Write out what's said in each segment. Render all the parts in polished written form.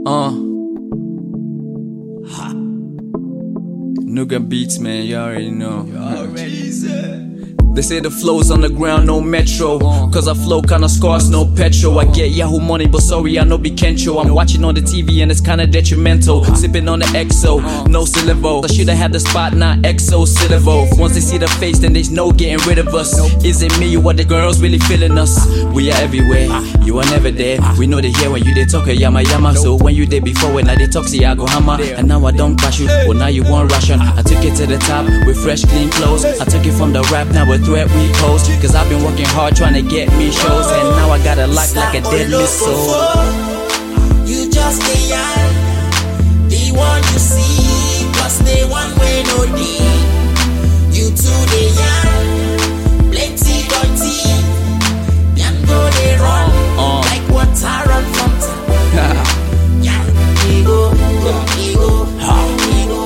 Nuga beats, man, you already know. They say the flow's on the ground, no metro. Cause I flow kinda scarce, no petrol. I get Yahoo money, but sorry, I no be Kencho. I'm watching on the TV and it's kinda detrimental. Sipping on the XO, no syllable. I shoulda had the spot, not XO syllable. Once they see the face, then there's no getting rid of us. Is it me or what the girls really feeling us? We are everywhere, you are never there. We know they hear when you they talk a yama yama. So when you there before, when I they talk, see I go hammer. And now I don't crash you, well now you want ration. I took it to the top with fresh clean clothes. I took it from the rap, now with threat we pose. Cause I've been working hard trying to get me shows. And now I got a lock like a dead missile. You just the young, the one you see, plus the one way no deep. You too the young, plenty dirty, young go they run, like water run from town. Young, we go, we go, we go,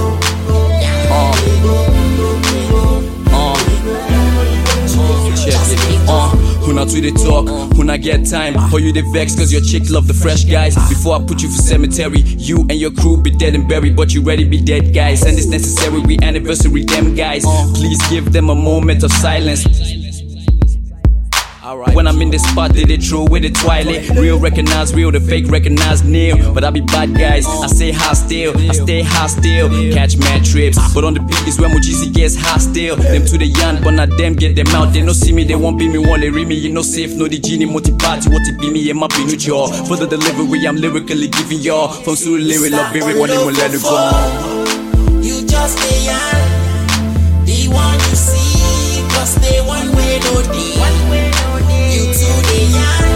Who not to the talk, who not get time. For you they vex cause your chick love the fresh guys. Before I put you for cemetery, you and your crew be dead and buried, but you ready be dead guys. And it's necessary, we anniversary them guys. Please give them a moment of silence. When I'm in the spot, they throw with the twilight. Real recognize real, the fake recognize nil. But I be bad guys, I say hostile, I stay hostile. Catch mad trips, but on the beat is where Mujisi gets hostile. Them to the young, but not them get them out. They no see me, they won't be me, won't they read me. You know safe, no the genie, multi-party, what it be me, and my be new jaw. For the delivery, I'm lyrically giving y'all. From Sulu lyric, love lyric, one they won't let it go. You just the young, the one you see, plus the one way no deep. You too the young.